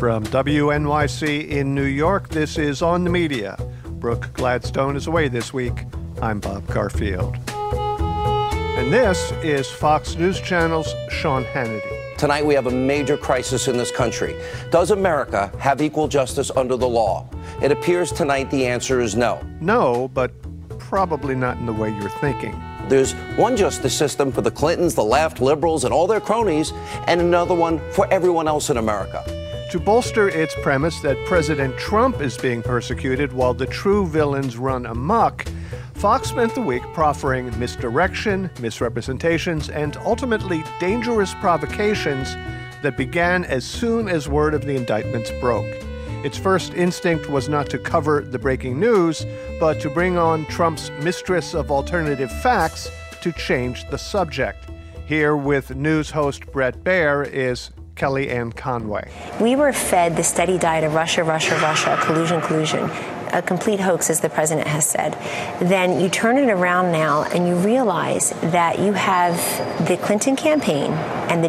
From WNYC in New York, this is On the Media. Brooke Gladstone is away this week. I'm Bob Garfield. And this is Fox News Channel's Sean Hannity. Tonight we have a major crisis in this country. Does America have equal justice under the law? It appears tonight the answer is no. No, but probably not in the way you're thinking. There's one justice system for the Clintons, the left, liberals, and all their cronies, and another one for everyone else in America. To bolster its premise that President Trump is being persecuted while the true villains run amok, Fox spent the week proffering misdirection, misrepresentations, and ultimately dangerous provocations that began as soon as word of the indictments broke. Its first instinct was not to cover the breaking news, but to bring on Trump's mistress of alternative facts to change the subject. Here with news host Bret Baier is Kellyanne Conway. We were fed the steady diet of Russia, collusion, a complete hoax, as the president has said. Then you turn it around now and you realize that you have the Clinton campaign and the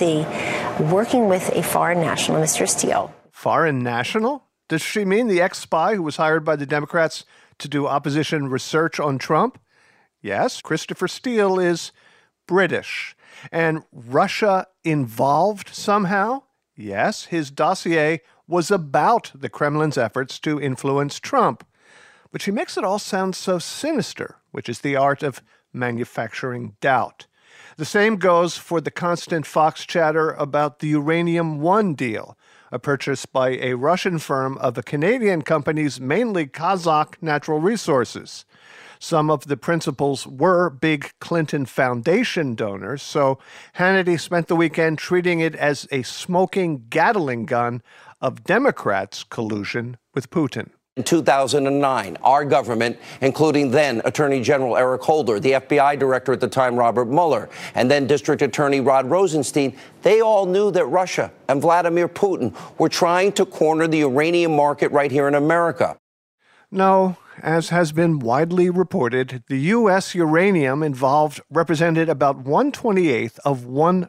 DNC working with a foreign national, Mr. Steele. Foreign national? Does she mean the ex-spy who was hired by the Democrats to do opposition research on Trump? Yes, Christopher Steele is British. And Russia involved somehow? Yes, his dossier was about the Kremlin's efforts to influence Trump. But she makes it all sound so sinister, which is the art of manufacturing doubt. The same goes for the constant Fox chatter about the Uranium One deal, a purchase by a Russian firm of a Canadian company's mainly Kazakh natural resources. Some of the principals were big Clinton Foundation donors, so Hannity spent the weekend treating it as a smoking Gatling gun of Democrats' collusion with Putin. In 2009, our government, including then Attorney General Eric Holder, the FBI director at the time, Robert Mueller, and then District Attorney Rod Rosenstein, they all knew that Russia and Vladimir Putin were trying to corner the uranium market right here in America. No, as has been widely reported, the U.S. uranium involved represented about 1/28 of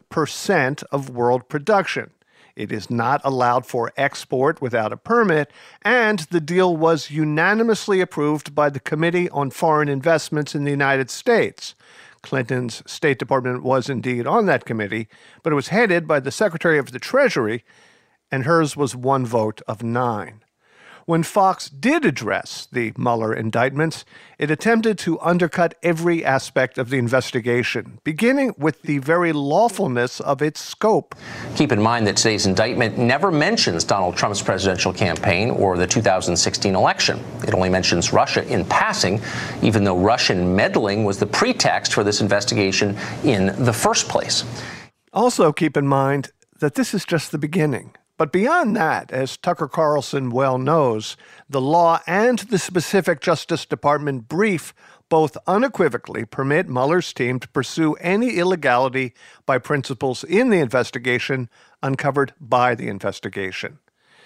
1% of world production. It is not allowed for export without a permit, and the deal was unanimously approved by the Committee on Foreign Investments in the United States. Clinton's State Department was indeed on that committee, but it was headed by the Secretary of the Treasury, and hers was one vote of 9. When Fox did address the Mueller indictments, it attempted to undercut every aspect of the investigation, beginning with the very lawfulness of its scope. Keep in mind that today's indictment never mentions Donald Trump's presidential campaign or the 2016 election. It only mentions Russia in passing, even though Russian meddling was the pretext for this investigation in the first place. Also keep in mind that this is just the beginning. But beyond that, as Tucker Carlson well knows, the law and the specific Justice Department brief both unequivocally permit Mueller's team to pursue any illegality by principals in the investigation uncovered by the investigation.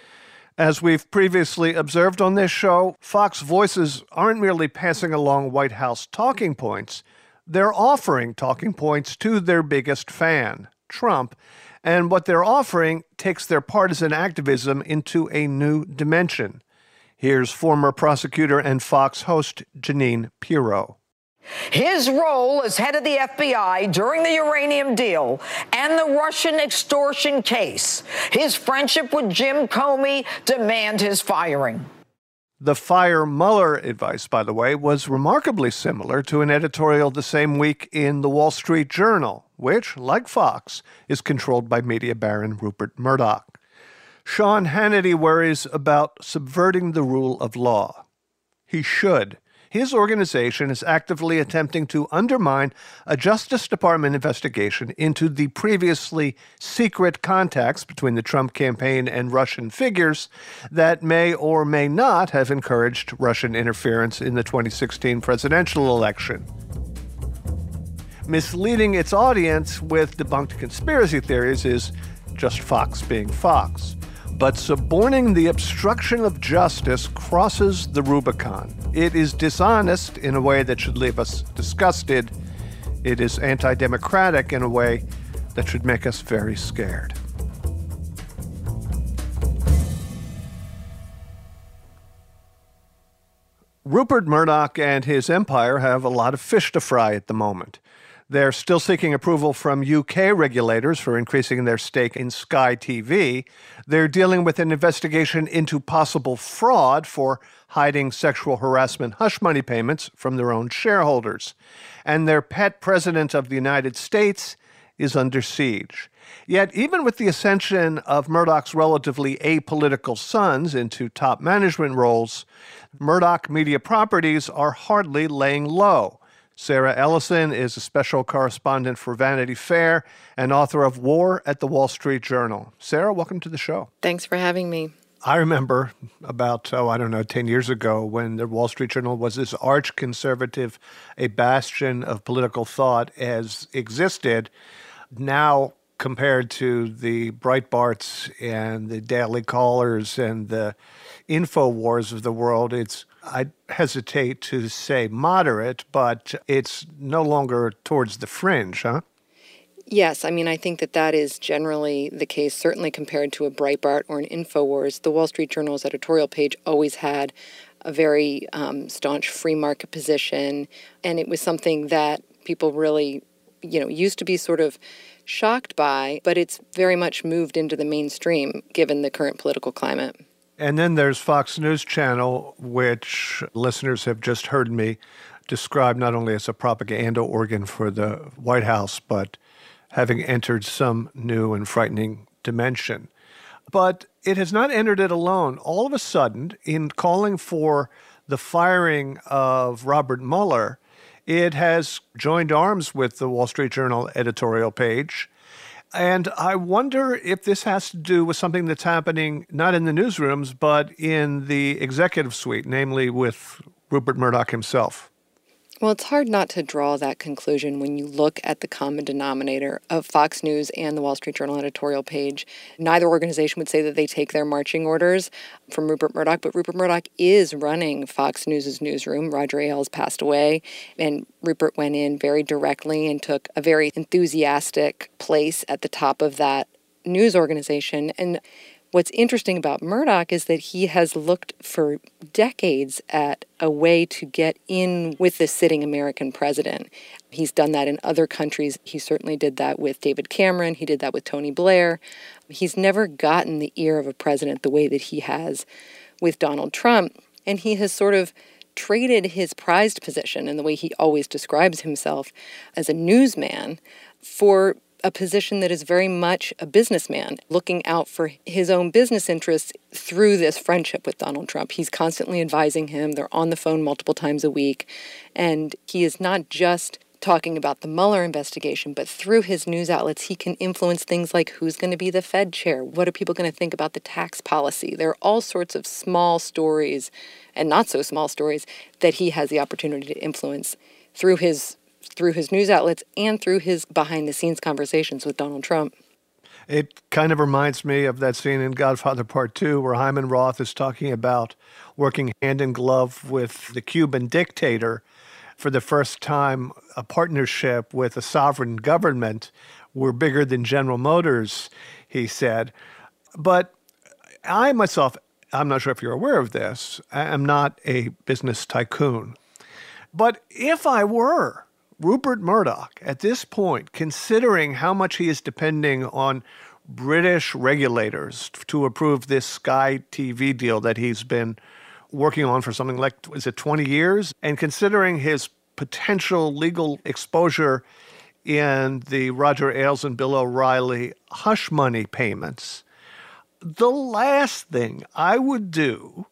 As we've previously observed on this show, Fox voices aren't merely passing along White House talking points. They're offering talking points to their biggest fan, Trump, and what they're offering takes their partisan activism into a new dimension. Here's former prosecutor and Fox host Jeanine Pirro. His role as head of the FBI during the uranium deal and the Russian extortion case. His friendship with Jim Comey demand his firing. The fire Mueller advice, by the way, was remarkably similar to an editorial the same week in the Wall Street Journal, which, like Fox, is controlled by media baron Rupert Murdoch. Sean Hannity worries about subverting the rule of law. He should. His organization is actively attempting to undermine a Justice Department investigation into the previously secret contacts between the Trump campaign and Russian figures that may or may not have encouraged Russian interference in the 2016 presidential election. Misleading its audience with debunked conspiracy theories is just Fox being Fox. But suborning the obstruction of justice crosses the Rubicon. It is dishonest in a way that should leave us disgusted. It is anti-democratic in a way that should make us very scared. Rupert Murdoch and his empire have a lot of fish to fry at the moment. They're still seeking approval from UK regulators for increasing their stake in Sky TV. They're dealing with an investigation into possible fraud for hiding sexual harassment hush money payments from their own shareholders. And their pet president of the United States is under siege. Yet, even with the ascension of Murdoch's relatively apolitical sons into top management roles, Murdoch Media Properties are hardly laying low. Sarah Ellison is a special correspondent for Vanity Fair and author of War at the Wall Street Journal. Sarah, welcome to the show. Thanks for having me. I remember about, 10 years ago when the Wall Street Journal was this arch-conservative, a bastion of political thought as existed. Now, compared to the Breitbarts and the Daily Callers and the InfoWars of the world, I hesitate to say moderate, but it's no longer towards the fringe, huh? Yes, I think that is generally the case, certainly compared to a Breitbart or an InfoWars. The Wall Street Journal's editorial page always had a very staunch free market position, and it was something that people really, used to be sort of shocked by, but it's very much moved into the mainstream given the current political climate. And then there's Fox News Channel, which listeners have just heard me describe not only as a propaganda organ for the White House, but having entered some new and frightening dimension. But it has not entered it alone. All of a sudden, in calling for the firing of Robert Mueller, it has joined arms with the Wall Street Journal editorial page. And I wonder if this has to do with something that's happening not in the newsrooms, but in the executive suite, namely with Rupert Murdoch himself. Well, it's hard not to draw that conclusion when you look at the common denominator of Fox News and the Wall Street Journal editorial page. Neither organization would say that they take their marching orders from Rupert Murdoch, but Rupert Murdoch is running Fox News' newsroom. Roger Ailes passed away, and Rupert went in very directly and took a very enthusiastic place at the top of that news organization. And what's interesting about Murdoch is that he has looked for decades at a way to get in with the sitting American president. He's done that in other countries. He certainly did that with David Cameron. He did that with Tony Blair. He's never gotten the ear of a president the way that he has with Donald Trump. And he has sort of traded his prized position and the way he always describes himself as a newsman for a position that is very much a businessman, looking out for his own business interests through this friendship with Donald Trump. He's constantly advising him. They're on the phone multiple times a week. And he is not just talking about the Mueller investigation, but through his news outlets, he can influence things like who's going to be the Fed chair, what are people going to think about the tax policy. There are all sorts of small stories and not so small stories that he has the opportunity to influence through his news outlets and through his behind-the-scenes conversations with Donald Trump. It kind of reminds me of that scene in Godfather Part 2 where Hyman Roth is talking about working hand in glove with the Cuban dictator for the first time, a partnership with a sovereign government. We're bigger than General Motors, he said. But I myself, I'm not sure if you're aware of this, I'm not a business tycoon. But if I were Rupert Murdoch, at this point, considering how much he is depending on British regulators to approve this Sky TV deal that he's been working on for something like, 20 years? And considering his potential legal exposure in the Roger Ailes and Bill O'Reilly hush money payments, the last thing I would do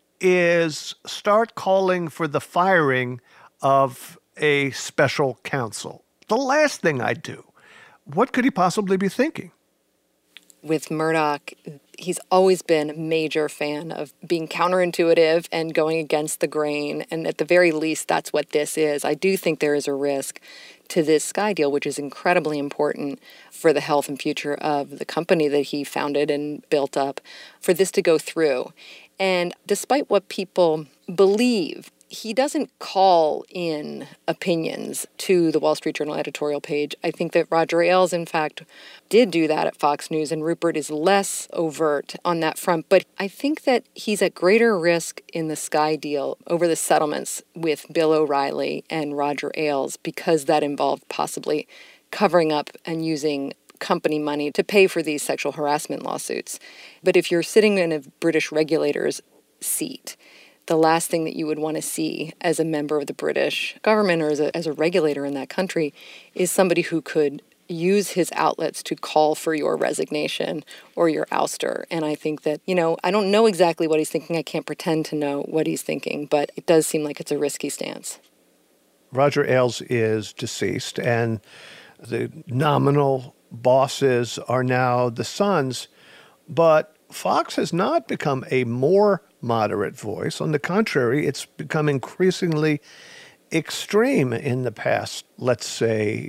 is start calling for the firing of a special counsel. The last thing I'd do. What could he possibly be thinking? With Murdoch, he's always been a major fan of being counterintuitive and going against the grain. And at the very least, that's what this is. I do think there is a risk to this Sky deal, which is incredibly important for the health and future of the company that he founded and built up, for this to go through. And despite what people believe, he doesn't call in opinions to the Wall Street Journal editorial page. I think that Roger Ailes, in fact, did do that at Fox News, and Rupert is less overt on that front. But I think that he's at greater risk in the Sky deal over the settlements with Bill O'Reilly and Roger Ailes, because that involved possibly covering up and using company money to pay for these sexual harassment lawsuits. But if you're sitting in a British regulator's seat, the last thing that you would want to see as a member of the British government or as a regulator in that country is somebody who could use his outlets to call for your resignation or your ouster. And I think that, I don't know exactly what he's thinking. I can't pretend to know what he's thinking, but it does seem like it's a risky stance. Roger Ailes is deceased, and the nominal bosses are now the sons, but Fox has not become a more moderate voice. On the contrary, it's become increasingly extreme in the past, let's say,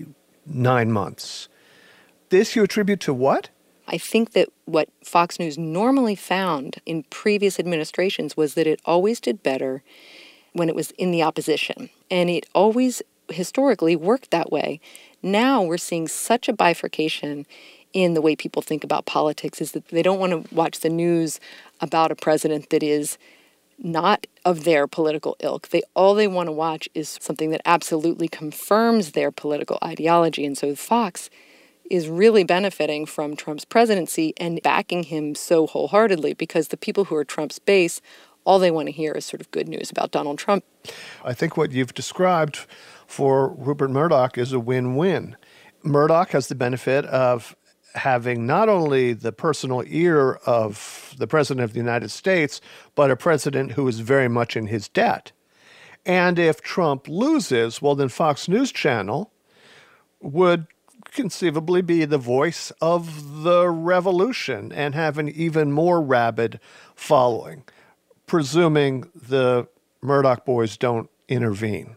9 months. This you attribute to what? I think that what Fox News normally found in previous administrations was that it always did better when it was in the opposition. And it always historically worked that way. Now we're seeing such a bifurcation in the way people think about politics, is that they don't want to watch the news about a president that is not of their political ilk. All they want to watch is something that absolutely confirms their political ideology. And so Fox is really benefiting from Trump's presidency and backing him so wholeheartedly, because the people who are Trump's base, all they want to hear is sort of good news about Donald Trump. I think what you've described for Rupert Murdoch is a win-win. Murdoch has the benefit of having not only the personal ear of the President of the United States, but a president who is very much in his debt. And if Trump loses, well, then Fox News Channel would conceivably be the voice of the revolution and have an even more rabid following, presuming the Murdoch boys don't intervene.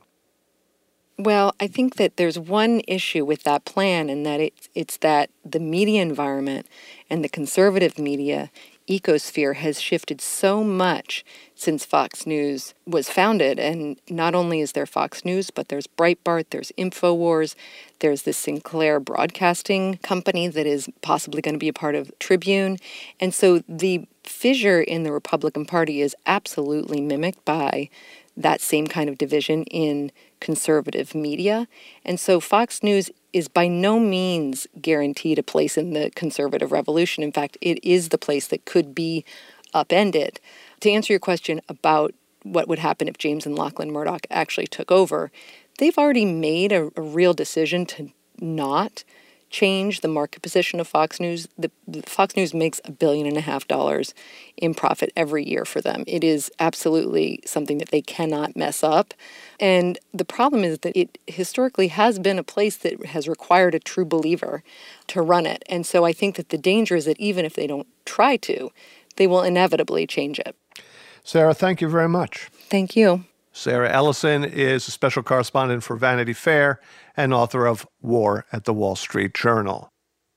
Well, I think that there's one issue with that plan, and that it's that the media environment and the conservative media ecosphere has shifted so much since Fox News was founded. And not only is there Fox News, but there's Breitbart, there's InfoWars, there's the Sinclair Broadcasting Company that is possibly going to be a part of Tribune. And so the fissure in the Republican Party is absolutely mimicked by that same kind of division in conservative media. And so Fox News is by no means guaranteed a place in the conservative revolution. In fact, it is the place that could be upended. To answer your question about what would happen if James and Lachlan Murdoch actually took over, they've already made a real decision to not change the market position of Fox News. The Fox News makes $1.5 billion in profit every year for them. It is absolutely something that they cannot mess up. And the problem is that it historically has been a place that has required a true believer to run it. And so I think that the danger is that even if they don't try to, they will inevitably change it. Sarah, thank you very much. Thank you. Sarah Ellison is a special correspondent for Vanity Fair and author of War at the Wall Street Journal.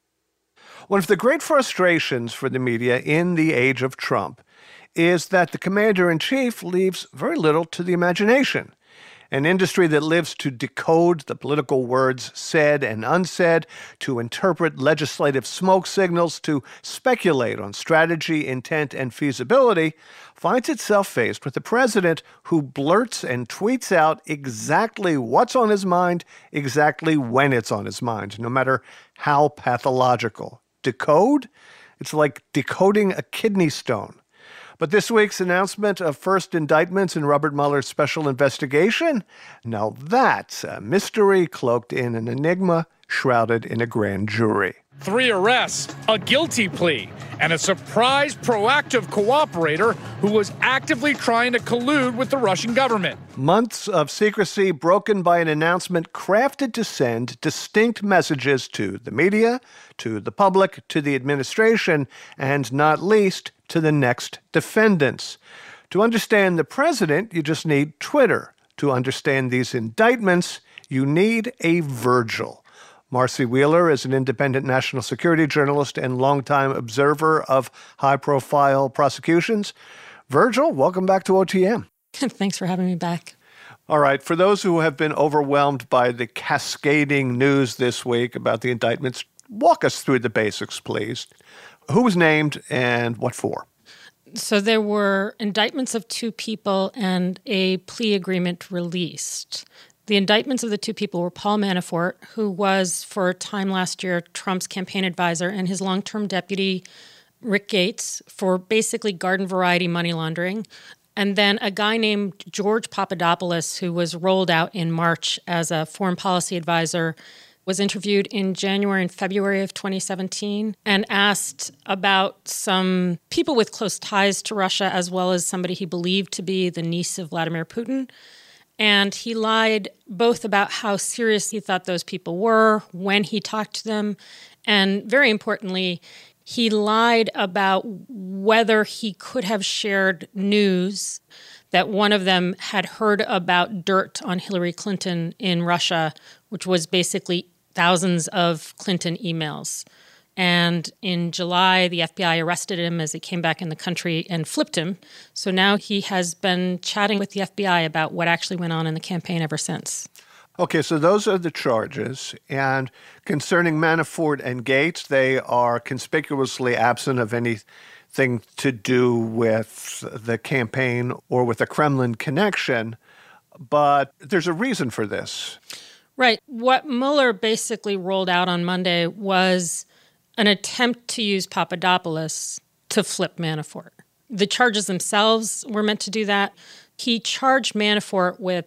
One of the great frustrations for the media in the age of Trump is that the commander-in-chief leaves very little to the imagination. An industry that lives to decode the political words said and unsaid, to interpret legislative smoke signals, to speculate on strategy, intent, and feasibility, finds itself faced with a president who blurts and tweets out exactly what's on his mind, exactly when it's on his mind, no matter how pathological. Decode? It's like decoding a kidney stone. But this week's announcement of first indictments in Robert Mueller's special investigation, now that's a mystery cloaked in an enigma shrouded in a grand jury. 3 arrests, a guilty plea, and a surprise proactive cooperator who was actively trying to collude with the Russian government. Months of secrecy broken by an announcement crafted to send distinct messages to the media, to the public, to the administration, and not least, to the next defendants. To understand the president, you just need Twitter. To understand these indictments, you need a Virgil. Marcy Wheeler is an independent national security journalist and longtime observer of high-profile prosecutions. Virgil, welcome back to OTM. Thanks for having me back. All right. For those who have been overwhelmed by the cascading news this week about the indictments, walk us through the basics, please. Who was named and what for? So there were indictments of 2 people and a plea agreement released. The indictments of the 2 people were Paul Manafort, who was for a time last year Trump's campaign advisor, and his long-term deputy, Rick Gates, for basically garden variety money laundering. And then a guy named George Papadopoulos, who was rolled out in March as a foreign policy advisor, was interviewed in January and February of 2017 and asked about some people with close ties to Russia, as well as somebody he believed to be the niece of Vladimir Putin. And he lied both about how serious he thought those people were when he talked to them, and very importantly, he lied about whether he could have shared news that one of them had heard about dirt on Hillary Clinton in Russia, which was basically thousands of Clinton emails. And in July, the FBI arrested him as he came back in the country and flipped him. So now he has been chatting with the FBI about what actually went on in the campaign ever since. Okay, so those are the charges. And concerning Manafort and Gates, they are conspicuously absent of anything to do with the campaign or with a Kremlin connection. But there's a reason for this. Right. What Mueller basically rolled out on Monday was an attempt to use Papadopoulos to flip Manafort. The charges themselves were meant to do that. He charged Manafort with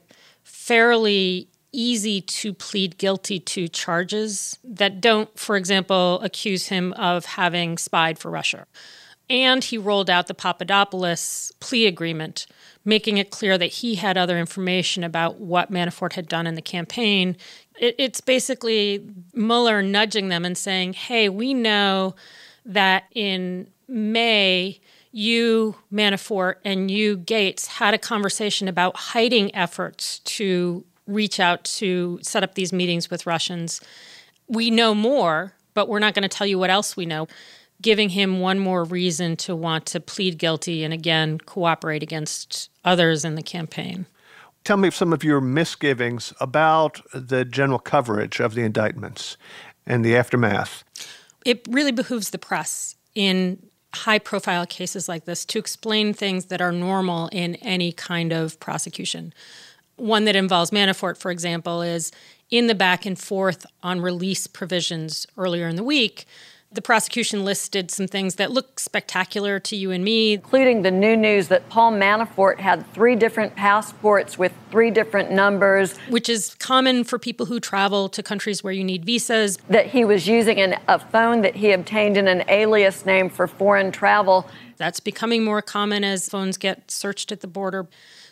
fairly easy to plead guilty to charges that don't, for example, accuse him of having spied for Russia. And he rolled out the Papadopoulos plea agreement, making it clear that he had other information about what Manafort had done in the campaign. It's basically Mueller nudging them and saying, hey, we know that in May, you, Manafort, and you, Gates, had a conversation about hiding efforts to reach out to set up these meetings with Russians. We know more, but we're not going to tell you what else we know, giving him one more reason to want to plead guilty and, again, cooperate against others in the campaign. Tell me some of your misgivings about the general coverage of the indictments and the aftermath. It really behooves the press in high-profile cases like this to explain things that are normal in any kind of prosecution. One that involves Manafort, for example, is in the back and forth on release provisions earlier in the week, the prosecution listed some things that look spectacular to you and me. Including the new news that Paul Manafort had 3 different passports with 3 different numbers. Which is common for people who travel to countries where you need visas. That he was using a phone that he obtained in an alias name for foreign travel. That's becoming more common as phones get searched at the border.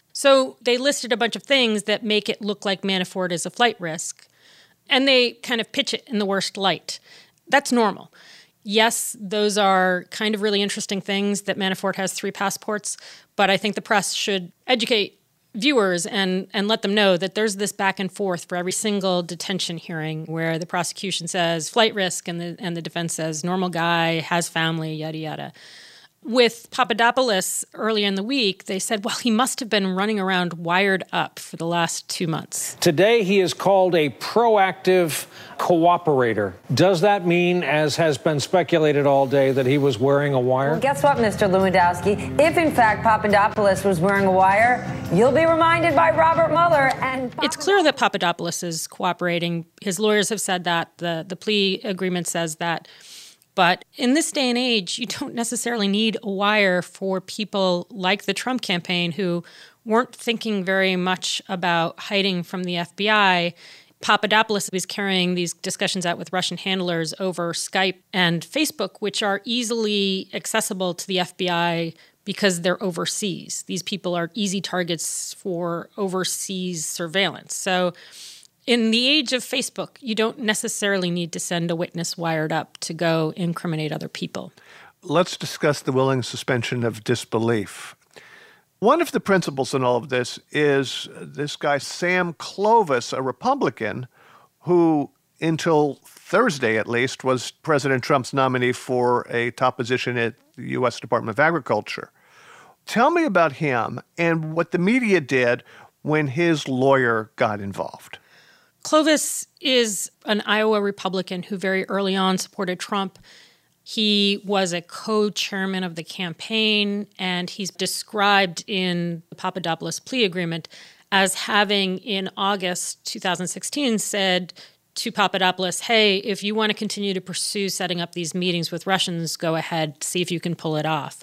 So they listed a bunch of things that make it look like Manafort is a flight risk, and they kind of pitch it in the worst light. That's normal. Yes, those are kind of really interesting things that Manafort has 3 passports, but I think the press should educate viewers and let them know that there's this back and forth for every single detention hearing where the prosecution says flight risk and the defense says normal guy, has family, yada, yada. With Papadopoulos earlier in the week, they said, well, he must have been running around wired up for the last 2 months. Today, he is called a proactive cooperator. Does that mean, as has been speculated all day, that he was wearing a wire? Well, guess what, Mr. Lewandowski? If, in fact, Papadopoulos was wearing a wire, you'll be reminded by Robert Mueller. And it's clear that Papadopoulos is cooperating. His lawyers have said that. The plea agreement says that. But in this day and age, you don't necessarily need a wire for people like the Trump campaign who weren't thinking very much about hiding from the FBI. Papadopoulos was carrying these discussions out with Russian handlers over Skype and Facebook, which are easily accessible to the FBI because they're overseas. These people are easy targets for overseas surveillance. So in the age of Facebook, you don't necessarily need to send a witness wired up to go incriminate other people. Let's discuss the willing suspension of disbelief. One of the principles in all of this is this guy, Sam Clovis, a Republican, who until Thursday at least was President Trump's nominee for a top position at the U.S. Department of Agriculture. Tell me about him and what the media did when his lawyer got involved. Clovis is an Iowa Republican who very early on supported Trump. He was a co-chairman of the campaign, and he's described in the Papadopoulos plea agreement as having, in August 2016, said to Papadopoulos, hey, if you want to continue to pursue setting up these meetings with Russians, go ahead, see if you can pull it off.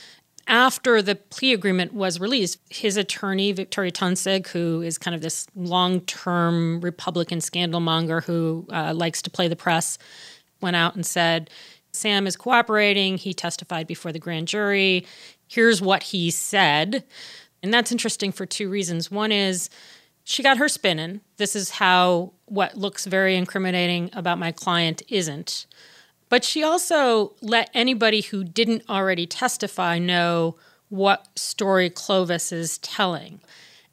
After the plea agreement was released, his attorney, Victoria Tonsig, who is kind of this long-term Republican scandal monger who likes to play the press, went out and said, Sam is cooperating. He testified before the grand jury. Here's what he said. And that's interesting for two reasons. One is she got her spin in. This is how what looks very incriminating about my client isn't. But she also let anybody who didn't already testify know what story Clovis is telling.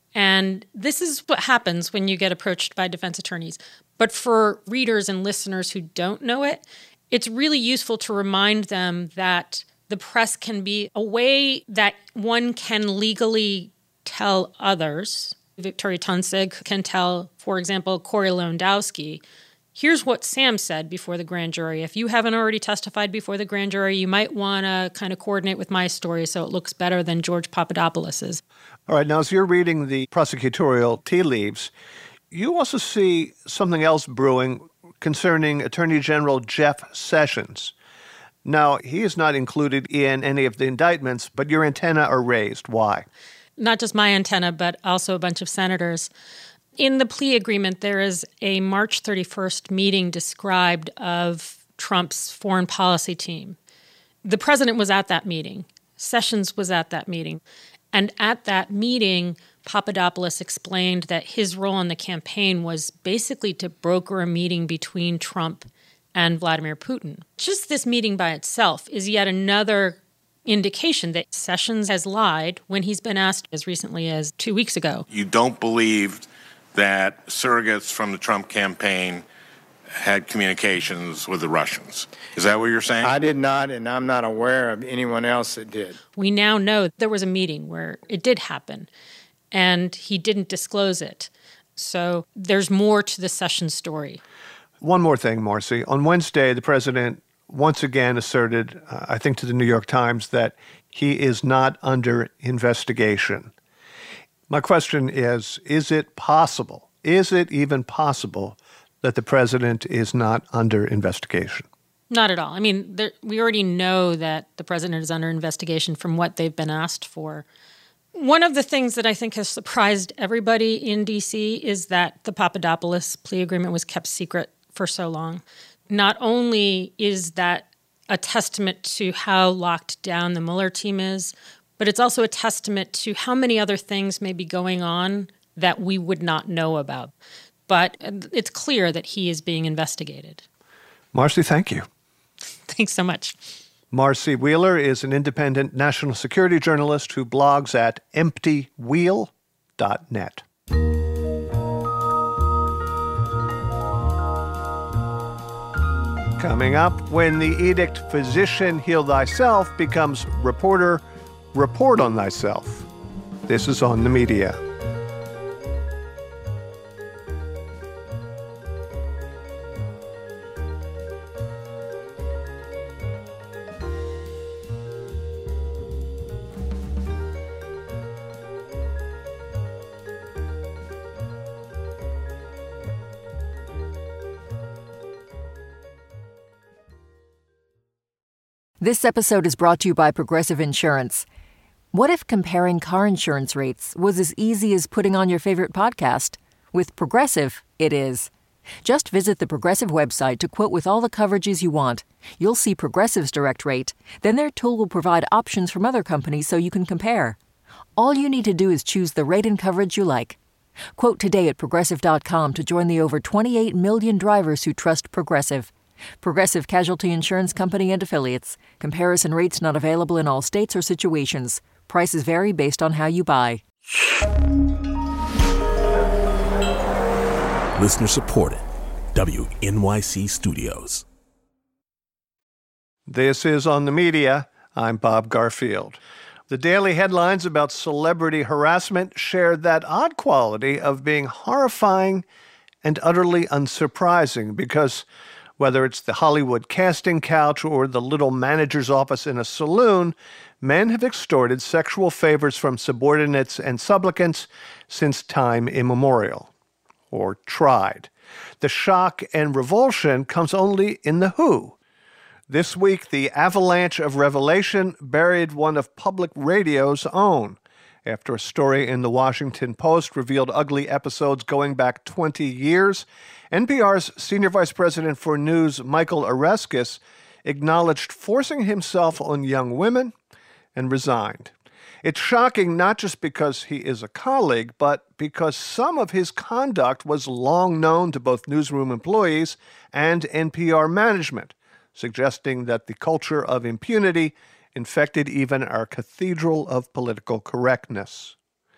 And this is what happens when you get approached by defense attorneys. But for readers and listeners who don't know it, it's really useful to remind them that the press can be a way that one can legally tell others. Victoria Tonsig can tell, for example, Corey Lewandowski, here's what Sam said before the grand jury. If you haven't already testified before the grand jury, you might want to kind of coordinate with my story so it looks better than George Papadopoulos's. All right, now as you're reading the prosecutorial tea leaves, you also see something else brewing concerning Attorney General Jeff Sessions. Now, he is not included in any of the indictments, but your antenna are raised. Why? Not just my antenna, but also a bunch of senators. In the plea agreement, there is a March 31st meeting described of Trump's foreign policy team. The president was at that meeting. Sessions was at that meeting. And at that meeting, Papadopoulos explained that his role in the campaign was basically to broker a meeting between Trump and Vladimir Putin. Just this meeting by itself is yet another indication that Sessions has lied when he's been asked as recently as 2 weeks ago. You don't believe that surrogates from the Trump campaign had communications with the Russians. Is that what you're saying? I did not, and I'm not aware of anyone else that did. We now know there was a meeting where it did happen, and he didn't disclose it. So there's more to the Sessions story. One more thing, Marcy. On Wednesday, the president once again asserted, I think to the New York Times, that he is not under investigation. My question is it possible, is it even possible that the president is not under investigation? Not at all. I mean, we already know that the president is under investigation from what they've been asked for. One of the things that I think has surprised everybody in D.C. is that the Papadopoulos plea agreement was kept secret for so long. Not only is that a testament to how locked down the Mueller team is, but it's also a testament to how many other things may be going on that we would not know about. But it's clear that he is being investigated. Marcy, thank you. Thanks so much. Marcy Wheeler is an independent national security journalist who blogs at emptywheel.net. Coming up, when the edict Physician Heal Thyself becomes Reporter Report on Thyself. This is On the Media. This episode is brought to you by Progressive Insurance. What if comparing car insurance rates was as easy as putting on your favorite podcast? With Progressive, it is. Just visit the Progressive website to quote with all the coverages you want. You'll see Progressive's direct rate. Then their tool will provide options from other companies so you can compare. All you need to do is choose the rate and coverage you like. Quote today at Progressive.com to join the over 28 million drivers who trust Progressive. Progressive Casualty Insurance Company and Affiliates. Comparison rates not available in all states or situations. Prices vary based on how you buy. Listener supported. WNYC Studios. This is On the Media. I'm Bob Garfield. The daily headlines about celebrity harassment shared that odd quality of being horrifying and utterly unsurprising because whether it's the Hollywood casting couch or the little manager's office in a saloon, men have extorted sexual favors from subordinates and supplicants since time immemorial. Or tried. The shock and revulsion comes only in The Who. This week, the avalanche of revelation buried one of public radio's own, after a story in the Washington Post revealed ugly episodes going back 20 years. NPR's Senior Vice President for News, Michael Oreskes, acknowledged forcing himself on young women and resigned. It's shocking not just because he is a colleague, but because some of his conduct was long known to both newsroom employees and NPR management, suggesting that the culture of impunity infected even our cathedral of political correctness.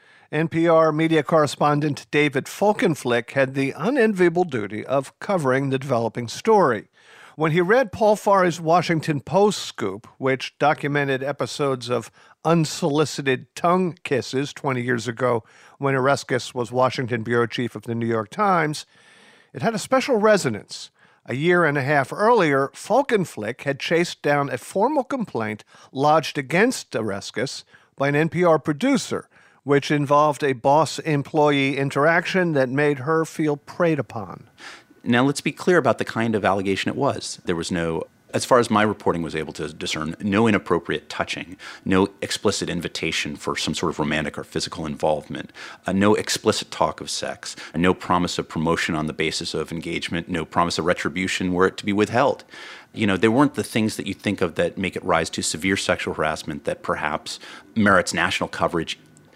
NPR media correspondent David Folkenflik had the unenviable duty of covering the developing story. When he read Paul Farhi's Washington Post scoop, which documented episodes of unsolicited tongue kisses 20 years ago when Oreskes was Washington bureau chief of the New York Times, it had a special resonance. A year and a half earlier, Folkenflik had chased down a formal complaint lodged against Oreskes by an NPR producer, which involved a boss-employee interaction that made her feel preyed upon. Now, let's be clear about the kind of allegation it was. There was no, as far as my reporting was able to discern, no inappropriate touching, no explicit invitation for some sort of romantic or physical involvement, no explicit talk of sex, no promise of promotion on the basis of engagement, no promise of retribution were it to be withheld. You know, there weren't the things that you think of that make it rise to severe sexual harassment that perhaps merits national coverage.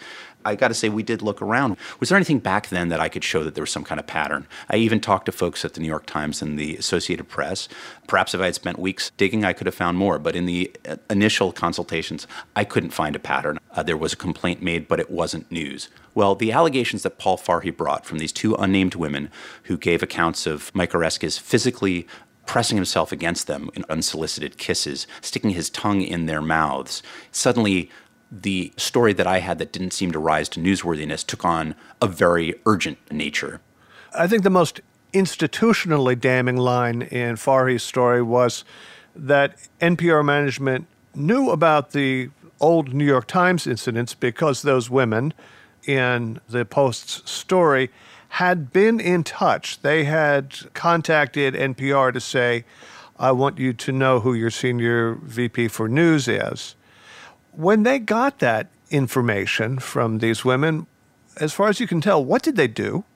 I got to say, we did look around. Was there anything back then that I could show that there was some kind of pattern? I even talked to folks at the New York Times and the Associated Press. Perhaps if I had spent weeks digging, I could have found more. But in the initial consultations, I couldn't find a pattern. There was a complaint made, but it wasn't news. Well, the allegations that Paul Farhi brought from these two unnamed women who gave accounts of Mike Oreskes physically pressing himself against them in unsolicited kisses, sticking his tongue in their mouths, suddenly the story that I had that didn't seem to rise to newsworthiness took on a very urgent nature. I think the most institutionally damning line in Farhi's story was that NPR management knew about the old New York Times incidents because those women in the Post's story had been in touch. They had contacted NPR to say, I want you to know who your senior VP for news is. When they got that information from these women, as far as you can tell, what did they do?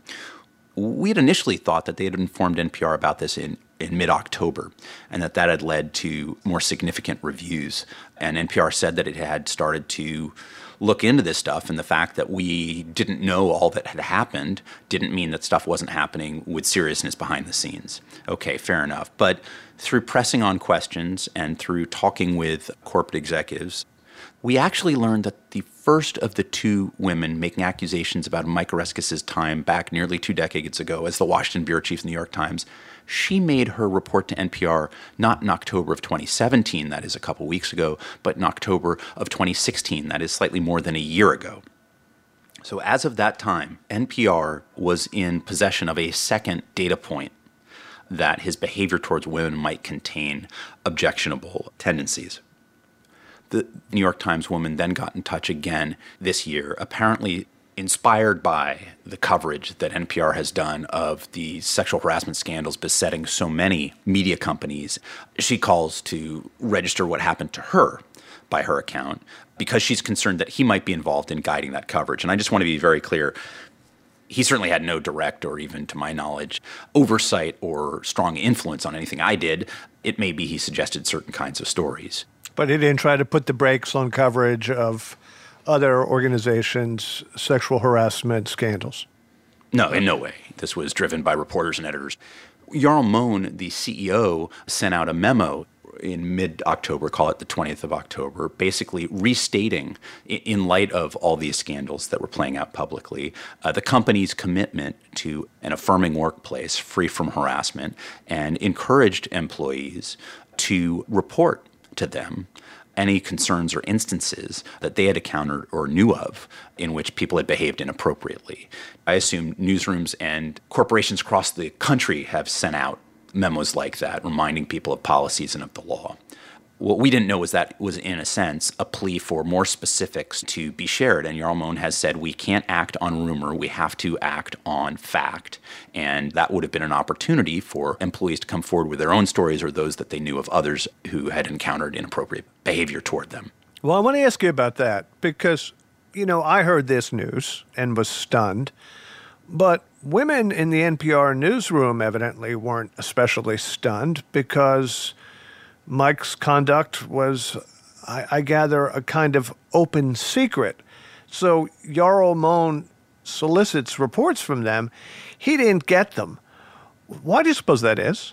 We had initially thought that they had informed NPR about this in mid-October, and that had led to more significant reviews. And NPR said that it had started to look into this stuff, and the fact that we didn't know all that had happened didn't mean that stuff wasn't happening with seriousness behind the scenes. Okay, fair enough. But through pressing on questions and through talking with corporate executives, we actually learned that the first of the two women making accusations about Mike Oreskes' time back nearly 2 decades ago as the Washington bureau chief of the New York Times, she made her report to NPR not in October of 2017, that is a couple weeks ago, but in October of 2016, that is slightly more than a year ago. So as of that time, NPR was in possession of a second data point that his behavior towards women might contain objectionable tendencies. The New York Times woman then got in touch again this year, apparently inspired by the coverage that NPR has done of the sexual harassment scandals besetting so many media companies. She calls to register what happened to her, by her account, because she's concerned that he might be involved in guiding that coverage. And I just want to be very clear. He certainly had no direct or even, to my knowledge, oversight or strong influence on anything I did. It may be he suggested certain kinds of stories. But he didn't try to put the brakes on coverage of other organizations' sexual harassment scandals? No, in no way. This was driven by reporters and editors. Jarl Mohn, the CEO, sent out a memo in mid-October, call it the 20th of October, basically restating, in light of all these scandals that were playing out publicly, the company's commitment to an affirming workplace free from harassment, and encouraged employees to report to them any concerns or instances that they had encountered or knew of in which people had behaved inappropriately. I assume newsrooms and corporations across the country have sent out memos like that, reminding people of policies and of the law. What we didn't know was that was, in a sense, a plea for more specifics to be shared. And Jarl Mohn has said, we can't act on rumor, we have to act on fact. And that would have been an opportunity for employees to come forward with their own stories or those that they knew of others who had encountered inappropriate behavior toward them. Well, I want to ask you about that because, I heard this news and was stunned. But women in the NPR newsroom evidently weren't especially stunned because Mike's conduct was, I gather, a kind of open secret. So Jarl Mohn solicits reports from them. He didn't get them. Why do you suppose that is?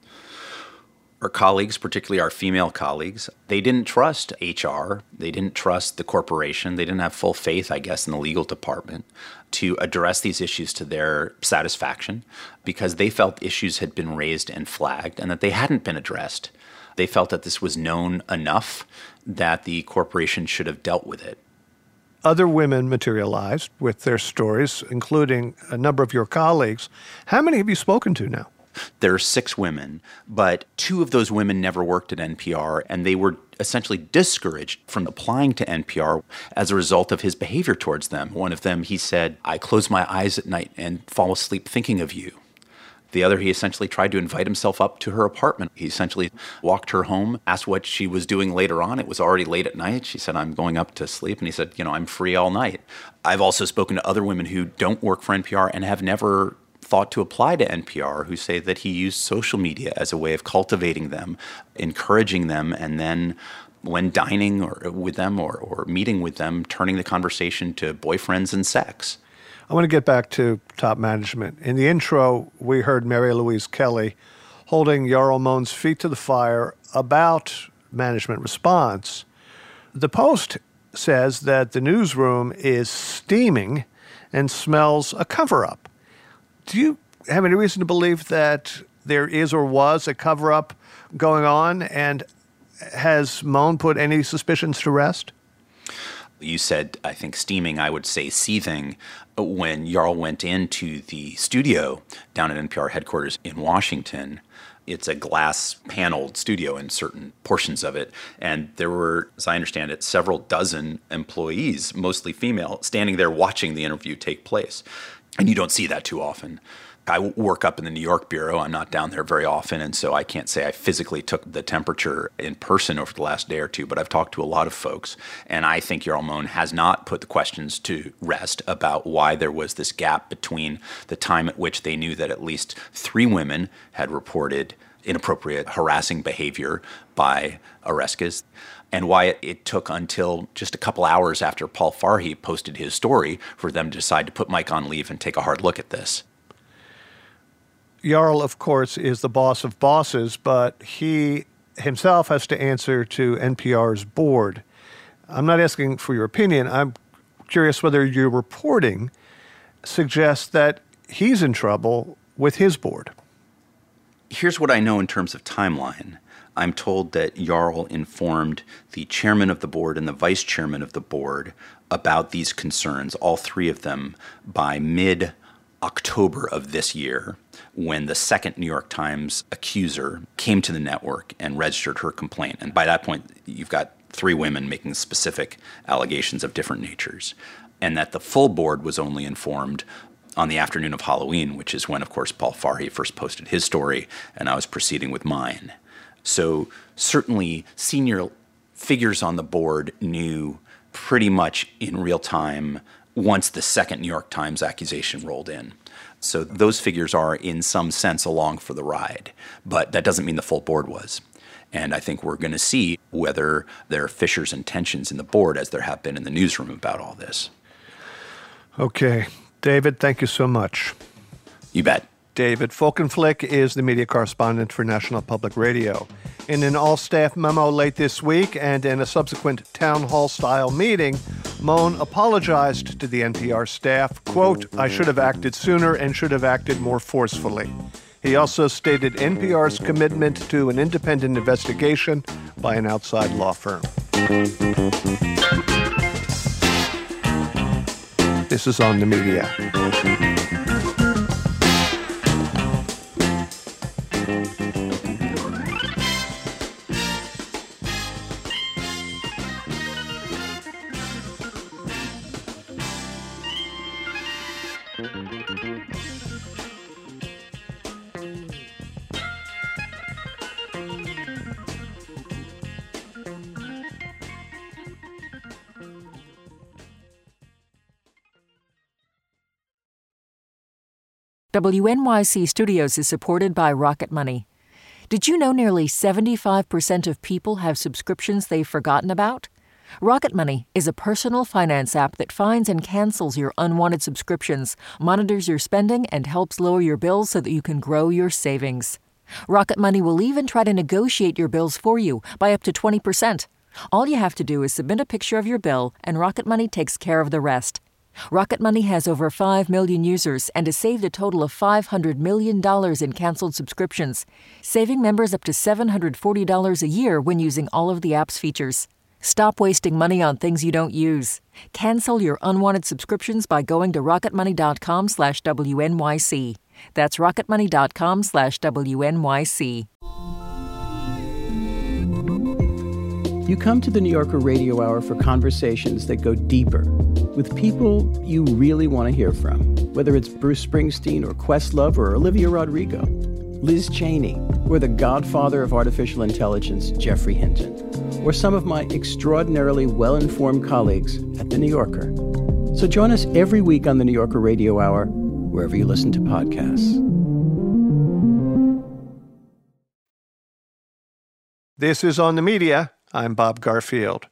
Our colleagues, particularly our female colleagues, they didn't trust HR. They didn't trust the corporation. They didn't have full faith, I guess, in the legal department to address these issues to their satisfaction because they felt issues had been raised and flagged and that they hadn't been addressed. They felt that this was known enough that the corporation should have dealt with it. Other women materialized with their stories, including a number of your colleagues. How many have you spoken to now? There are 6 women, but 2 of those women never worked at NPR, and they were essentially discouraged from applying to NPR as a result of his behavior towards them. One of them, he said, I close my eyes at night and fall asleep thinking of you. The other, he essentially tried to invite himself up to her apartment. He essentially walked her home, asked what she was doing later on. It was already late at night. She said, I'm going up to sleep. And he said, I'm free all night. I've also spoken to other women who don't work for NPR and have never thought to apply to NPR who say that he used social media as a way of cultivating them, encouraging them, and then when dining or with them or meeting with them, turning the conversation to boyfriends and sex. I want to get back to top management. In the intro, we heard Mary Louise Kelly holding Jarl Mohn's feet to the fire about management response. The Post says that the newsroom is steaming and smells a cover-up. Do you have any reason to believe that there is or was a cover-up going on? And has Mohn put any suspicions to rest? You said, I think, steaming. I would say seething. When Jarl went into the studio down at NPR headquarters in Washington, it's a glass-paneled studio in certain portions of it. And there were, as I understand it, several dozen employees, mostly female, standing there watching the interview take place. And you don't see that too often. I work up in the New York bureau. I'm not down there very often, and so I can't say I physically took the temperature in person over the last day or two, but I've talked to a lot of folks, and I think Jarl Mohn has not put the questions to rest about why there was this gap between the time at which they knew that at least 3 women had reported inappropriate harassing behavior by Oreskes, and why it took until just a couple hours after Paul Farhi posted his story for them to decide to put Mike on leave and take a hard look at this. Jarl, of course, is the boss of bosses, but he himself has to answer to NPR's board. I'm not asking for your opinion. I'm curious whether your reporting suggests that he's in trouble with his board. Here's what I know in terms of timeline. I'm told that Jarl informed the chairman of the board and the vice chairman of the board about these concerns, all 3 of them, by mid-October of this year, when the second New York Times accuser came to the network and registered her complaint. And by that point, you've got 3 women making specific allegations of different natures. And that the full board was only informed on the afternoon of Halloween, which is when, of course, Paul Farhi first posted his story, and I was proceeding with mine. So certainly senior figures on the board knew pretty much in real time once the second New York Times accusation rolled in. So those figures are, in some sense, along for the ride. But that doesn't mean the full board was. And I think we're going to see whether there are fissures and tensions in the board, as there have been in the newsroom about all this. Okay. David, thank you so much. You bet. David Folkenflik is the media correspondent for National Public Radio. In an all-staff memo late this week and in a subsequent town hall-style meeting, Mohn apologized to the NPR staff, quote, I should have acted sooner and should have acted more forcefully. He also stated NPR's commitment to an independent investigation by an outside law firm. This is On the Media. WNYC Studios is supported by Rocket Money. Did you know nearly 75% of people have subscriptions they've forgotten about? Rocket Money is a personal finance app that finds and cancels your unwanted subscriptions, monitors your spending, and helps lower your bills so that you can grow your savings. Rocket Money will even try to negotiate your bills for you by up to 20%. All you have to do is submit a picture of your bill, and Rocket Money takes care of the rest. Rocket Money has over 5 million users and has saved a total of $500 million in canceled subscriptions, saving members up to $740 a year when using all of the app's features. Stop wasting money on things you don't use. Cancel your unwanted subscriptions by going to rocketmoney.com/WNYC. That's rocketmoney.com/WNYC. You come to the New Yorker Radio Hour for conversations that go deeper with people you really want to hear from, whether it's Bruce Springsteen or Questlove or Olivia Rodrigo, Liz Cheney, or the godfather of artificial intelligence, Geoffrey Hinton, or some of my extraordinarily well-informed colleagues at The New Yorker. So join us every week on the New Yorker Radio Hour, wherever you listen to podcasts. This is On the Media. I'm Bob Garfield.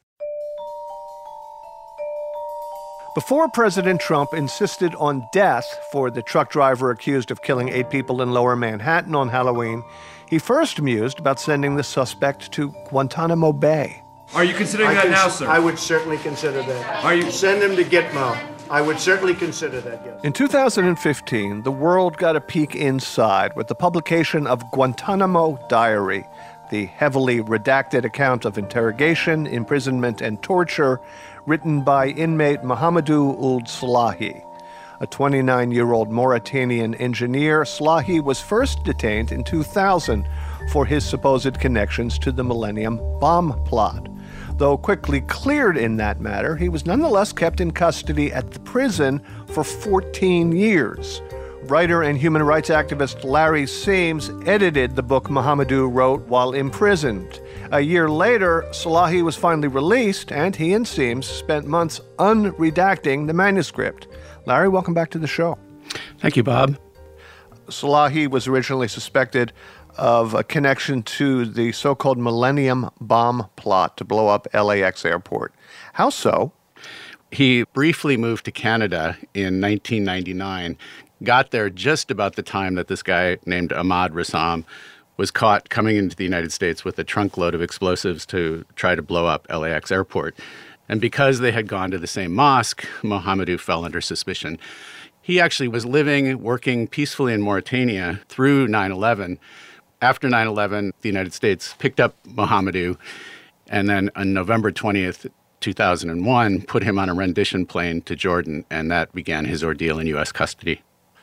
Before President Trump insisted on death for the truck driver accused of killing 8 people in Lower Manhattan on Halloween, he first mused about sending the suspect to Guantanamo Bay. Are you considering that now, sir? I would certainly consider that. Are you? Send him to Gitmo. I would certainly consider that, yes. In 2015, the world got a peek inside with the publication of Guantanamo Diary, the heavily redacted account of interrogation, imprisonment, and torture written by inmate Mohamedou Ould Slahi. A 29-year-old Mauritanian engineer, Slahi was first detained in 2000 for his supposed connections to the Millennium Bomb Plot. Though quickly cleared in that matter, he was nonetheless kept in custody at the prison for 14 years. Writer and human rights activist Larry Seams edited the book Mohamedou wrote while imprisoned. A year later, Slahi was finally released, and he and Seams spent months unredacting the manuscript. Larry, welcome back to the show. Thank you, Bob. Slahi was originally suspected of a connection to the so-called Millennium Bomb Plot to blow up LAX airport. How so? He briefly moved to Canada in 1999, got there just about the time that this guy named Ahmad Rassam was caught coming into the United States with a trunk load of explosives to try to blow up LAX airport. And because they had gone to the same mosque, Mohamedou fell under suspicion. He actually was living, working peacefully in Mauritania through 9/11. After 9/11, the United States picked up Mohamedou, and then on November 20th, 2001, put him on a rendition plane to Jordan, and that began his ordeal in U.S. custody.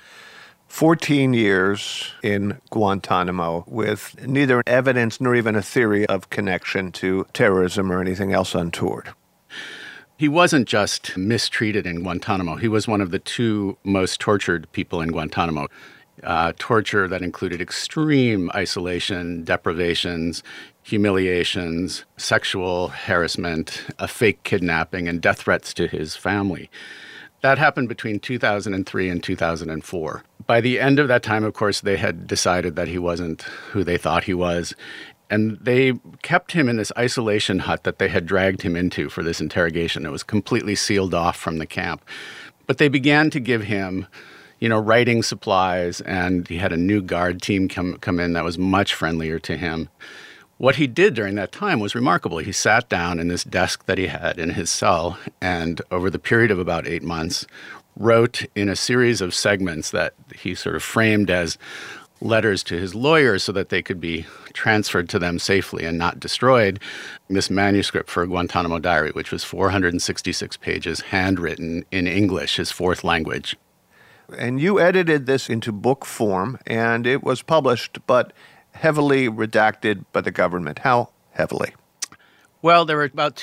14 years in Guantanamo with neither evidence nor even a theory of connection to terrorism or anything else untoward. He wasn't just mistreated in Guantanamo. He was one of the 2 most tortured people in Guantanamo. Torture that included extreme isolation, deprivations, humiliations, sexual harassment, a fake kidnapping, and death threats to his family. That happened between 2003 and 2004. By the end of that time, of course, they had decided that he wasn't who they thought he was. And they kept him in this isolation hut that they had dragged him into for this interrogation. It was completely sealed off from the camp. But they began to give him, writing supplies, and he had a new guard team come in that was much friendlier to him. What he did during that time was remarkable. He sat down in this desk that he had in his cell, and over the period of about 8 months, wrote in a series of segments that he sort of framed as letters to his lawyers so that they could be transferred to them safely and not destroyed, this manuscript for Guantanamo Diary, which was 466 pages, handwritten in English, his fourth language. And you edited this into book form, and it was published, but heavily redacted by the government. How heavily? Well, there were about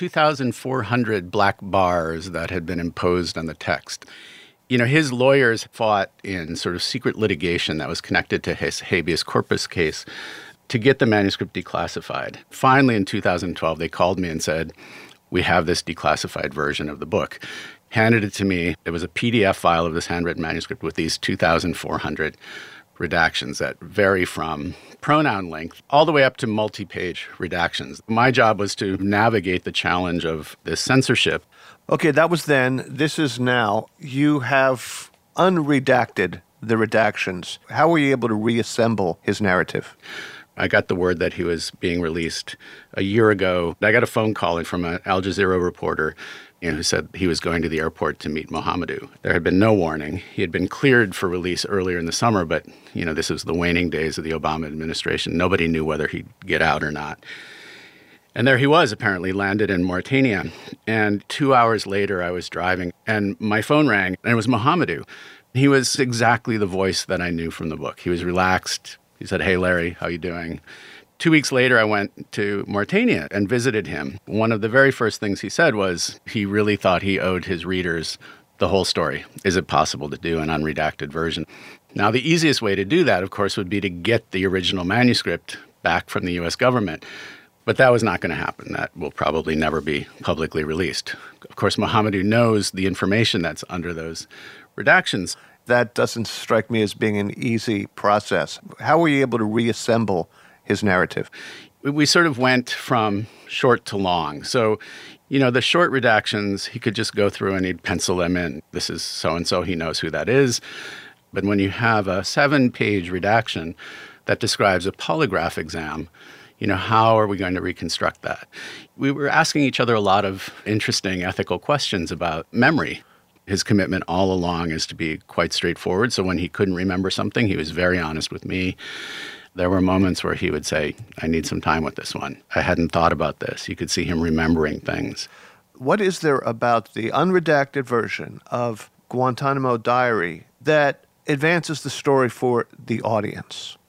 2,400 black bars that had been imposed on the text. You know, his lawyers fought in sort of secret litigation that was connected to his habeas corpus case to get the manuscript declassified. Finally, in 2012, they called me and said, we have this declassified version of the book. Handed it to me. It was a PDF file of this handwritten manuscript with these 2,400 redactions that vary from pronoun length all the way up to multi-page redactions. My job was to navigate the challenge of this censorship. Okay, that was then. This is now. You have unredacted the redactions. How were you able to reassemble his narrative? I got the word that he was being released a year ago. I got a phone call from an Al Jazeera reporter who said he was going to the airport to meet Mohamedou. There had been no warning. He had been cleared for release earlier in the summer, but, this was the waning days of the Obama administration. Nobody knew whether he'd get out or not. And there he was, apparently landed in Mauritania. And 2 hours later, I was driving, and my phone rang, and it was Mohamedou. He was exactly the voice that I knew from the book. He was relaxed. He said, "Hey, Larry, how you doing?" 2 weeks later, I went to Mauritania and visited him. One of the very first things he said was he really thought he owed his readers the whole story. Is it possible to do an unredacted version? Now, the easiest way to do that, of course, would be to get the original manuscript back from the U.S. government. But that was not going to happen. That will probably never be publicly released. Of course, Mohamedou knows the information that's under those redactions. That doesn't strike me as being an easy process. How were you able to reassemble his narrative? We sort of went from short to long. So, the short redactions, he could just go through and he'd pencil them in. This is so-and-so, he knows who that is. But when you have a 7-page redaction that describes a polygraph exam, how are we going to reconstruct that? We were asking each other a lot of interesting ethical questions about memory. His commitment all along is to be quite straightforward. So when he couldn't remember something, he was very honest with me. There were moments where he would say, I need some time with this one. I hadn't thought about this. You could see him remembering things. What is there about the unredacted version of Guantanamo Diary that advances the story for the audience?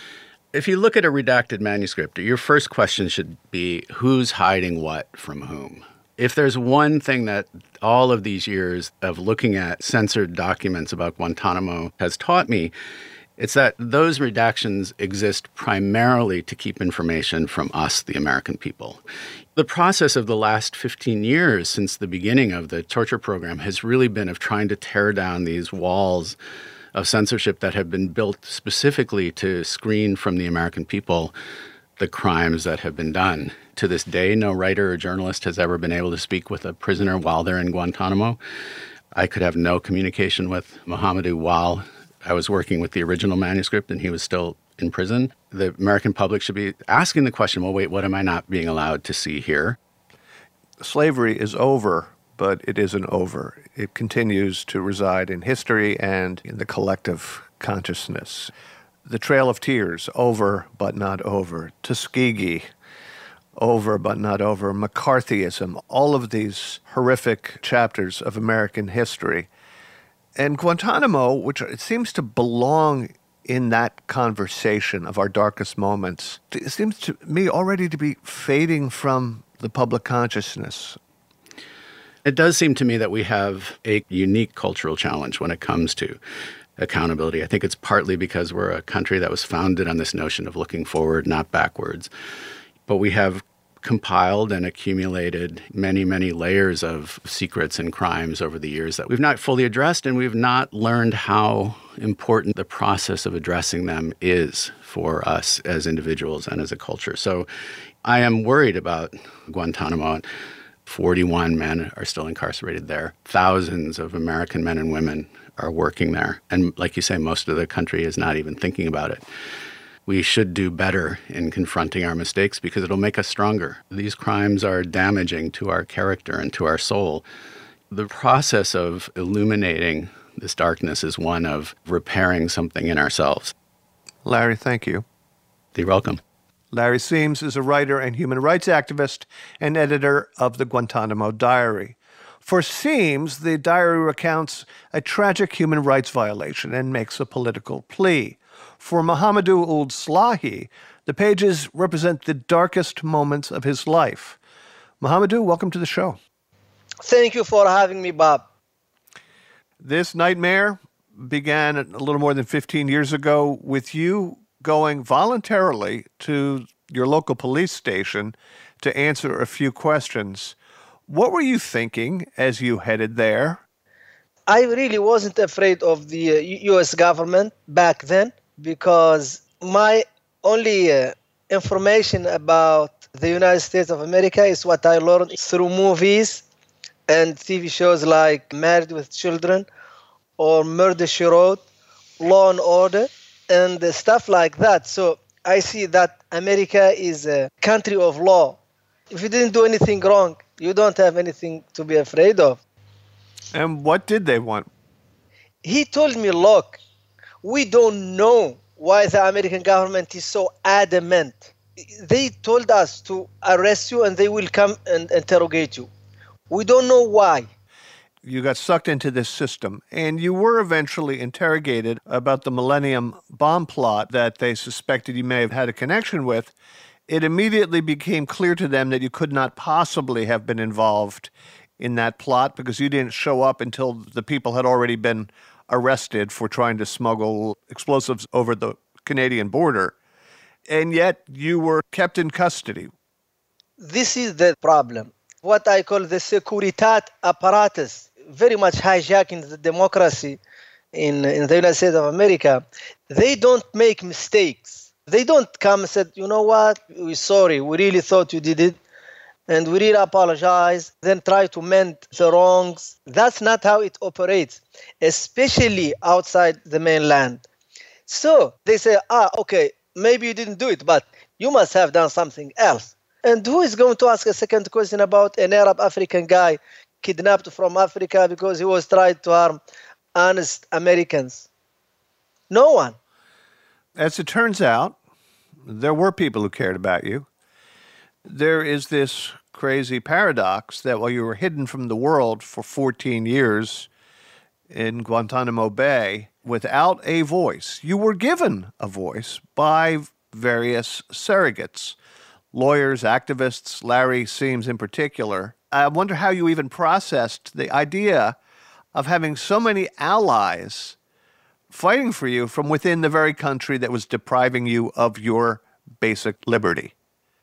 If you look at a redacted manuscript, your first question should be, who's hiding what from whom? If there's one thing that all of these years of looking at censored documents about Guantanamo has taught me, it's that those redactions exist primarily to keep information from us, the American people. The process of the last 15 years since the beginning of the torture program has really been of trying to tear down these walls of censorship that have been built specifically to screen from the American people the crimes that have been done. To this day, no writer or journalist has ever been able to speak with a prisoner while they're in Guantanamo. I could have no communication with Mohamedou while I was working with the original manuscript and he was still in prison. The American public should be asking the question, well, wait, what am I not being allowed to see here? Slavery is over, but it isn't over. It continues to reside in history and in the collective consciousness. The Trail of Tears, over but not over. Tuskegee, over but not over. McCarthyism, all of these horrific chapters of American history. And Guantanamo, which it seems to belong in that conversation of our darkest moments, it seems to me already to be fading from the public consciousness. It does seem to me that we have a unique cultural challenge when it comes to accountability. I think it's partly because we're a country that was founded on this notion of looking forward, not backwards. But we have compiled and accumulated many, many layers of secrets and crimes over the years that we've not fully addressed, and we've not learned how important the process of addressing them is for us as individuals and as a culture. So I am worried about Guantanamo. 41 men are still incarcerated there. Thousands of American men and women are working there. And like you say, most of the country is not even thinking about it. We should do better in confronting our mistakes because it'll make us stronger. These crimes are damaging to our character and to our soul. The process of illuminating this darkness is one of repairing something in ourselves. Larry, thank you. You're welcome. Larry Seams is a writer and human rights activist and editor of the Guantanamo Diary. For Seams, the diary recounts a tragic human rights violation and makes a political plea. For Mohamedou Ould Slahi, the pages represent the darkest moments of his life. Mohamedou, welcome to the show. Thank you for having me, Bob. This nightmare began a little more than 15 years ago with you going voluntarily to your local police station to answer a few questions. What were you thinking as you headed there? I really wasn't afraid of the U.S. government back then because my only information about the United States of America is what I learned through movies and TV shows like Married with Children or Murder, She Wrote, Law and Order, and stuff like that. So I see that America is a country of law. If you didn't do anything wrong, you don't have anything to be afraid of. And what did they want? He told me, look, we don't know why the American government is so adamant. They told us to arrest you and they will come and interrogate you. We don't know why. You got sucked into this system, and you were eventually interrogated about the Millennium bomb plot that they suspected you may have had a connection with. It immediately became clear to them that you could not possibly have been involved in that plot because you didn't show up until the people had already been arrested for trying to smuggle explosives over the Canadian border. And yet you were kept in custody. This is the problem. What I call the Securitat apparatus, very much hijacking the democracy in the United States of America. They don't make mistakes. They don't come and say, you know what, we're sorry, we really thought you did it, and we really apologize, then try to mend the wrongs. That's not how it operates, especially outside the mainland. So they say, okay, maybe you didn't do it, but you must have done something else. And who is going to ask a second question about an Arab African guy kidnapped from Africa because he was trying to harm honest Americans? No one. As it turns out, there were people who cared about you. There is this crazy paradox that while you were hidden from the world for 14 years in Guantanamo Bay without a voice, you were given a voice by various surrogates, lawyers, activists, Larry Seams in particular. I wonder how you even processed the idea of having so many allies fighting for you from within the very country that was depriving you of your basic liberty.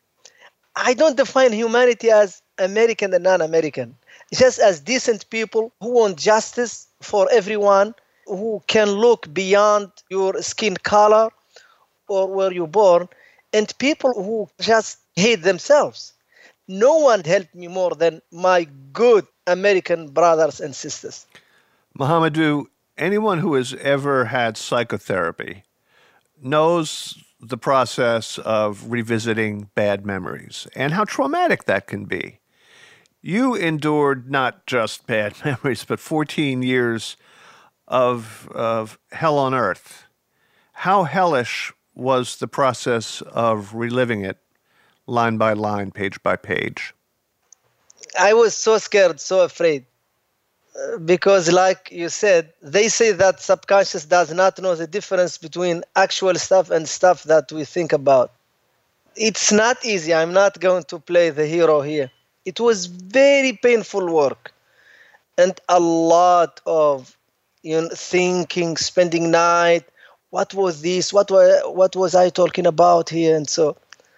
I don't define humanity as American and non-American. It's just as decent people who want justice for everyone, who can look beyond your skin color or where you're born, and people who just hate themselves. No one helped me more than my good American brothers and sisters. Mohamedou, anyone who has ever had psychotherapy knows the process of revisiting bad memories and how traumatic that can be. You endured not just bad memories, but 14 years of hell on earth. How hellish was the process of reliving it line by line, page by page? I was so scared, so afraid. Because like you said, they say that subconscious does not know the difference between actual stuff and stuff that we think about. It's not easy. I'm not going to play the hero here. It was very painful work and a lot of thinking, spending night. What was this? What was I talking about here? And so,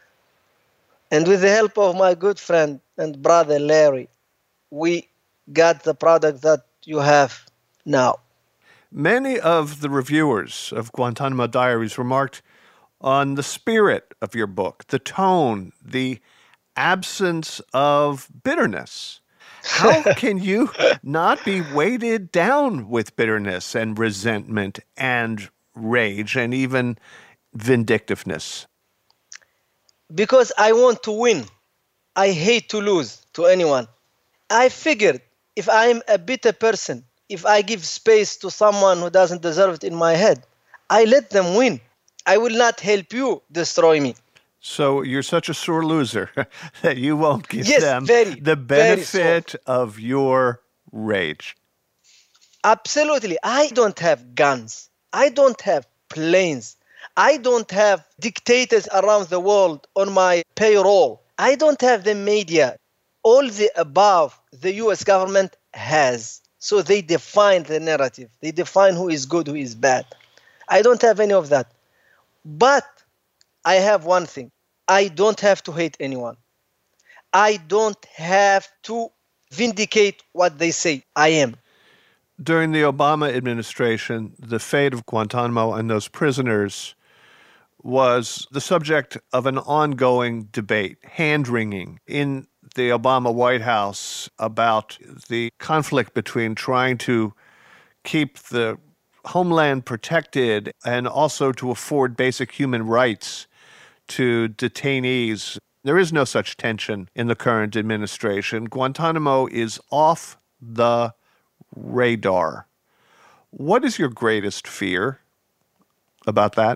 and with the help of my good friend and brother Larry, we got the product that you have now. Many of the reviewers of Guantanamo Diaries remarked on the spirit of your book, the tone, the absence of bitterness. How can you not be weighted down with bitterness and resentment and rage and even vindictiveness? Because I want to win. I hate to lose to anyone. I figured if I'm a bitter person, if I give space to someone who doesn't deserve it in my head, I let them win. I will not help you destroy me. So you're such a sore loser that you won't give them the very benefit of your rage. Absolutely. I don't have guns. I don't have planes. I don't have dictators around the world on my payroll. I don't have the media. All the above the US government has. So they define the narrative. They define who is good, who is bad. I don't have any of that. But I have one thing. I don't have to hate anyone. I don't have to vindicate what they say. I am. During the Obama administration, the fate of Guantanamo and those prisoners was the subject of an ongoing debate, hand-wringing in the Obama White House about the conflict between trying to keep the homeland protected and also to afford basic human rights to detainees. There is no such tension in the current administration. Guantanamo is off the radar. What is your greatest fear about that?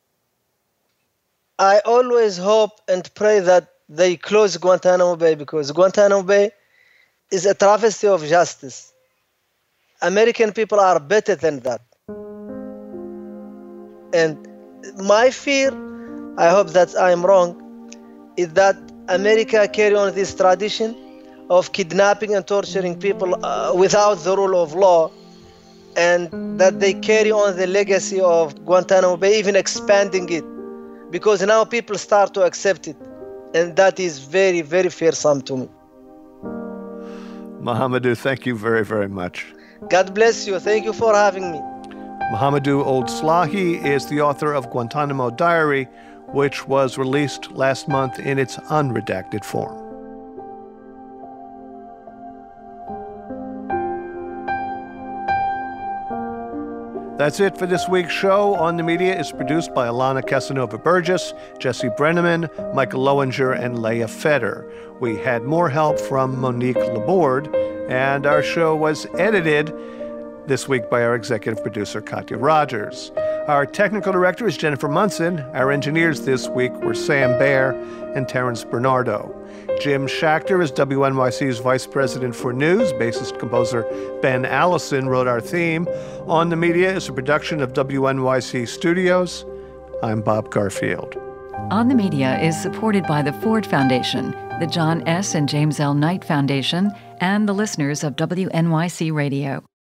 I always hope and pray that they close Guantanamo Bay, because Guantanamo Bay is a travesty of justice. American people are better than that. And my fear, I hope that I'm wrong, is that America carry on this tradition of kidnapping and torturing people without the rule of law, and that they carry on the legacy of Guantanamo Bay, even expanding it, because now people start to accept it, and that is very, very fearsome to me. Mohamedou, thank you very, very much. God bless you. Thank you for having me. Mohamedou Ould Slahi is the author of Guantanamo Diary, which was released last month in its unredacted form. That's it for this week's show. On the Media is produced by Alana Casanova-Burgess, Jesse Brenneman, Michael Lowinger, and Leah Feder. We had more help from Monique Laborde, and our show was edited this week by our executive producer, Katya Rogers. Our technical director is Jennifer Munson. Our engineers this week were Sam Baer and Terrence Bernardo. Jim Schachter is WNYC's vice president for news. Bassist composer Ben Allison wrote our theme. On the Media is a production of WNYC Studios. I'm Bob Garfield. On the Media is supported by the Ford Foundation, the John S. and James L. Knight Foundation, and the listeners of WNYC Radio.